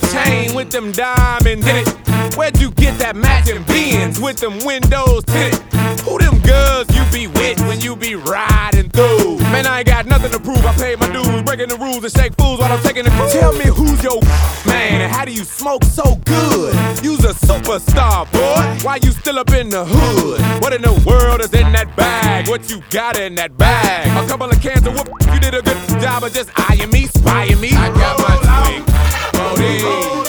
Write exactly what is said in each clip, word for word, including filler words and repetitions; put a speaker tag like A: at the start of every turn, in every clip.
A: chain with them diamonds in it? Where'd you get that matching Benz with them windows tinted? Who them girls you be with when you be riding through? Man, I ain't got nothing to prove. I paid my dues, breaking the rules and shake fools while I'm taking the cruise. Tell me who's your man and how do you smoke so good? You's a superstar, boy. Why you still up in the hood? What in the world is in that bag? What you got in that bag? A couple of cans of whoop. You did a good job of just eyeing me, spying me. I got my twink, Bodie.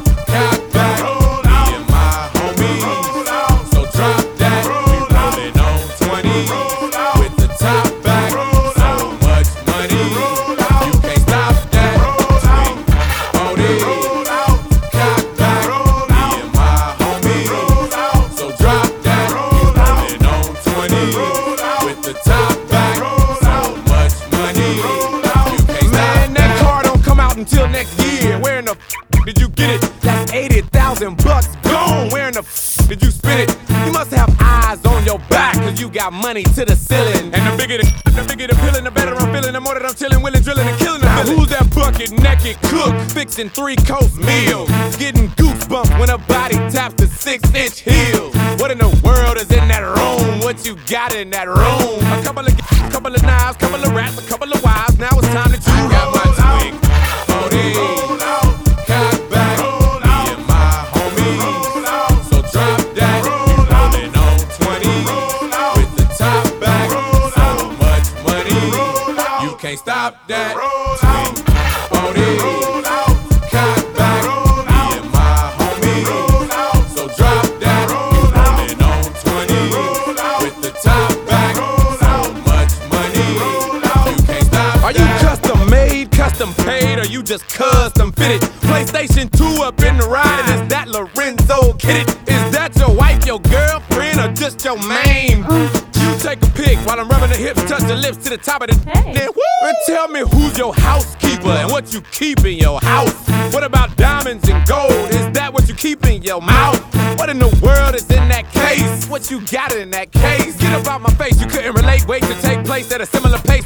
A: Until next year, where in the f did you get it? That's eighty thousand bucks gone. Where in the f did you spend it? You must have eyes on your back, cause you got money to the ceiling. And the bigger the the bigger the feeling, the better I'm feeling. The more that I'm chilling, willing, drilling, and killing the now villain. Who's that bucket naked cook, fixing three-course meals? Getting goosebumps when a body taps the six-inch heels. What in the world is in that room? What you got in that room? A couple of couple of knives, couple of rats, a couple of wives. Now it's time to choose. I got my twink. Roll out, cock back, roll out, me and my homies. Roll out, so drop that. Roll rolling on twenty roll out, with the top back. Roll so out, much money, roll out, you can't stop that. Roll out, booty, roll out, cock back, roll out, me and my homies. Roll out, so drop that. Roll rolling on twenty roll out, with the top back. Roll so much money, roll out, you can't stop. Are you custom made, custom paid, or you just custom fitted? PlayStation two up in the ride, and is that Lorenzo Kitted? Is that your wife, your girlfriend, or just your main? You take a pic while I'm rubbing the hips, touch the lips to the top of the hey. Then woo! And tell me who's your housekeeper and what you keep in your house. What about diamonds and gold? Is that what you keep in your mouth? What in the world is in that case? What you got in that case? Get up out my face, you couldn't relate. Wait to take place at a similar pace.